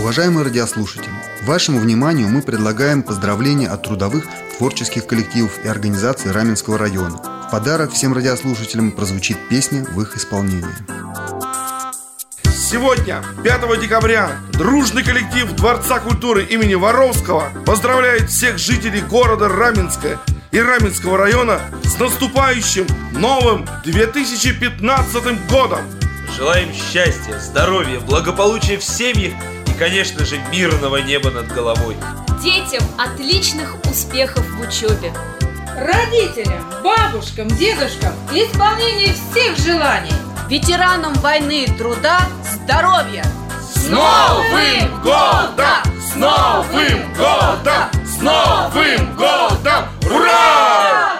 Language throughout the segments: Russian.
Уважаемые радиослушатели, вашему вниманию мы предлагаем поздравления от трудовых, творческих коллективов и организаций Раменского района. В подарок всем радиослушателям прозвучит песня в их исполнении. Сегодня, 5 декабря, дружный коллектив Дворца культуры имени Воровского поздравляет всех жителей города Раменска и Раменского района с наступающим новым 2015 годом. Желаем счастья, здоровья, благополучия в семьях и, конечно же, мирного неба над головой. Детям отличных успехов в учебе. Родителям, бабушкам, дедушкам исполнение всех желаний. Ветеранам войны и труда здоровья. С Новым годом! С Новым годом! С Новым годом! Ура!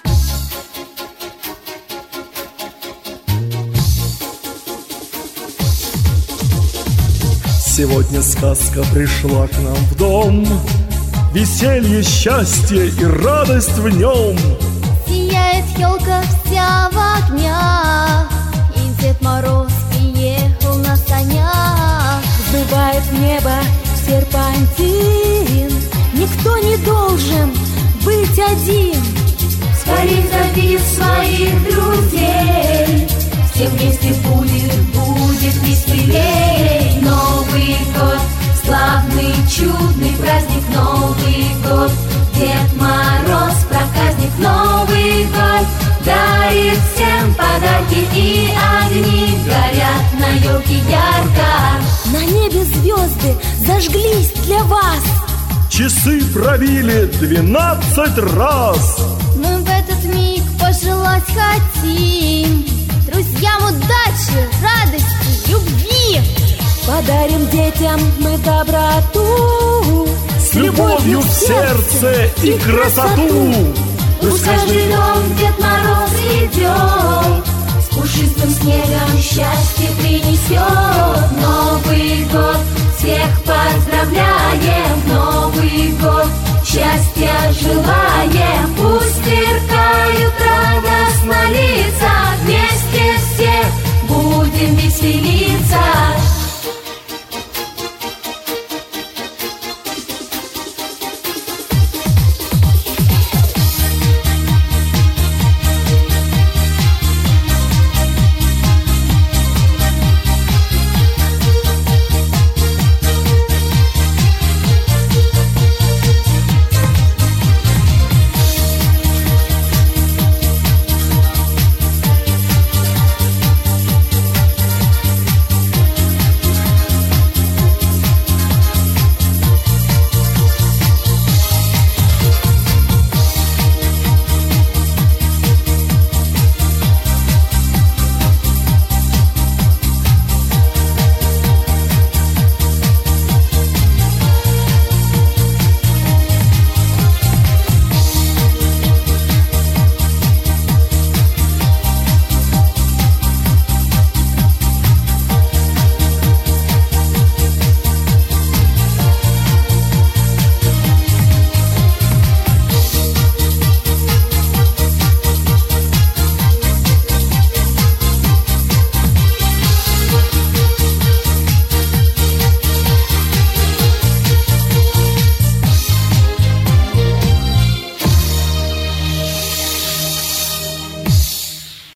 Сегодня сказка пришла к нам в дом, веселье, счастье и радость в нем. Сияет елка вся в огнях, и Дед Мороз приехал на санях. Взмывает в небо серпантин, никто не должен быть один. Скорей зови своих друзей, все вместе будет веселей. Новый год, славный, чудный праздник. Новый год, Дед Мороз, проказник. Новый год дарит всем подарки, и огни горят на елке ярко. На небе звезды зажглись для вас. Часы пробили 12 раз. Мы в этот миг пожелать хотим друзьям удачи, радости, любви. Подарим детям мы доброту, с любовью в сердце и красоту. Пусть каждый дом Дед Мороз идет, с пушистым снегом счастье принесет.